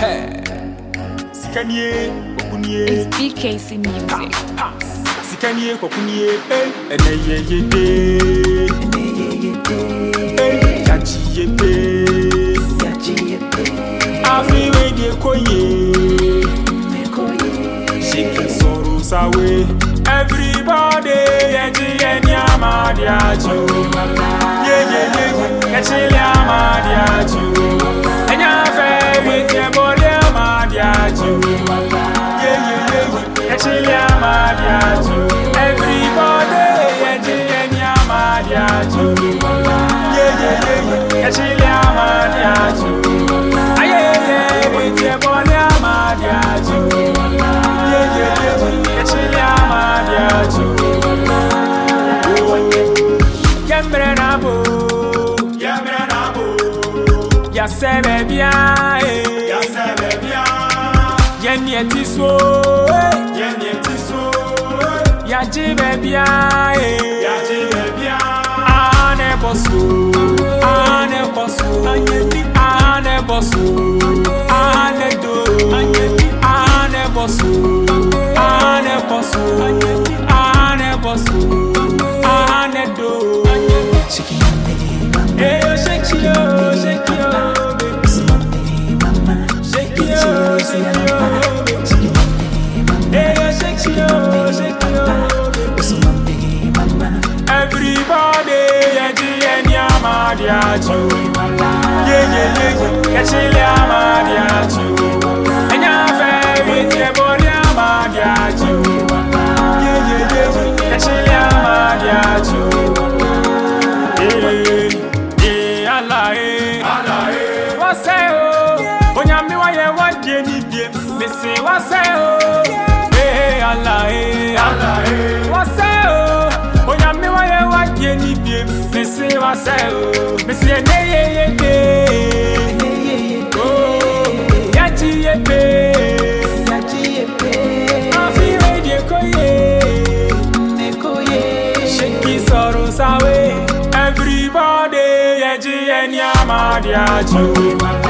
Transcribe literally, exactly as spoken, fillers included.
Sikanye, Kokunye. It's B K C Music. Sikanye, Kokunye. Ene ye ye de. Ene ye ye de. Yachi ye de. Yachi ye de. Afi we de koye. Me koye. Shake sorrows away. Everybody, yachi ye nyama diacho. Ye ye ye ye. Yachi nyama diacho. Enya fe we de body ama diacho. Ye ye ye ye. Yachi nyama diacho. Everybody, yachi ye nyama diacho. Ye ye ye ye. Yachi nyama diacho. Aye ye we de body ama diacho. Ye ye ye ye. Yachi nyama diacho. Yambre na bo. Yambre na bo. Ya se be bien, eh. Ya se be bien. Yeni etiso, eh. Yeni etiso, eh. Ya ji be bien, eh. Ya ji be bien. Ane bosu, ane bosu, ane bosu, ane do, ane bosu, ane bosu, ane bosu, ane do. Shake it on me, mama. Hey, oh, shake it, oh, shake it, oh, baby. It's on me, mama. Shake it, oh, shake it, oh, baby. Shake it on me, mama. Hey, oh, shake it, oh, shake it, oh, baby. It's on me, mama. Everybody, yeah, yeah, yeah, ma, yeah, you. Yeah, yeah, yeah, yeah, yeah, chill, yeah, ma, yeah, you. And your favorite, yeah, boy, yeah, ma, yeah, you. Yeah, yeah, yeah, yeah, yeah, chill, yeah, ma, yeah, you. Yeah, yeah, Allah, eh, Allah, eh. What's that? When you me, why you want to need them? Me say, what's that? Hey, Allah, eh, Allah, eh. What's that? When you me, why you want to need them? Me say, what's that? Me say, ne ye ye ye. Oh, yachi ye pe, Yachi ye pe. afi we de koye, Me koye. shake it sorrows away. Everybody, yachi ye nyama diacho.